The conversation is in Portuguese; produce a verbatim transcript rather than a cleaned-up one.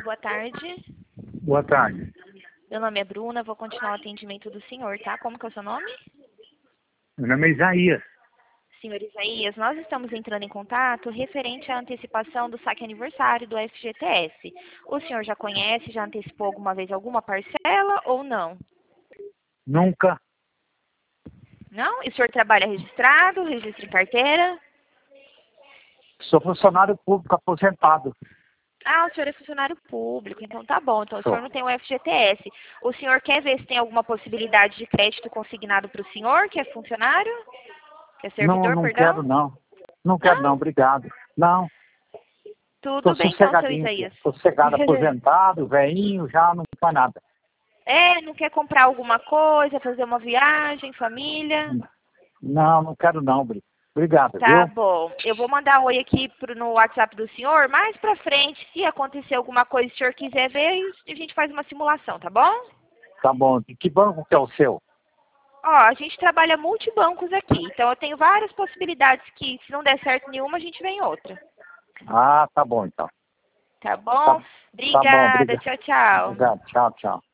boa tarde. Boa tarde. Meu nome é Bruna, vou continuar o atendimento do senhor, tá? Como que é o seu nome? Meu nome é Isaías. Senhor Isaías, nós estamos entrando em contato referente à antecipação do saque aniversário do F G T S. O senhor já conhece, já antecipou alguma vez alguma parcela ou não? Nunca. Não? E o senhor trabalha registrado, registra em carteira? Sou funcionário público aposentado. Ah, o senhor é funcionário público, então tá bom. Então o Sou. senhor não tem o F G T S. O senhor quer ver se tem alguma possibilidade de crédito consignado para o senhor, que é funcionário? Que é Não, servidor, não perdão? quero não. Não quero não, Não? obrigado. Não, Tudo estou bem então, seu sossegadinho aqui. Isaías. Sossegado, aposentado, velhinho, já não faz nada. É, não quer comprar alguma coisa, fazer uma viagem, família? Não, não quero não, Bri. Obrigado, Tá viu? bom. Eu vou mandar um oi aqui pro, no WhatsApp do senhor. Mais pra frente, se acontecer alguma coisa, se o senhor quiser ver, a gente faz uma simulação, tá bom? Tá bom. E que banco que é o seu? Ó, a gente trabalha multibancos aqui, então eu tenho várias possibilidades que, se não der certo nenhuma, a gente vem em outra. Ah, tá bom então. Tá bom? Tá, tá bom, Obrigada. obrigado. Tchau, tchau. Obrigado. Tchau, tchau.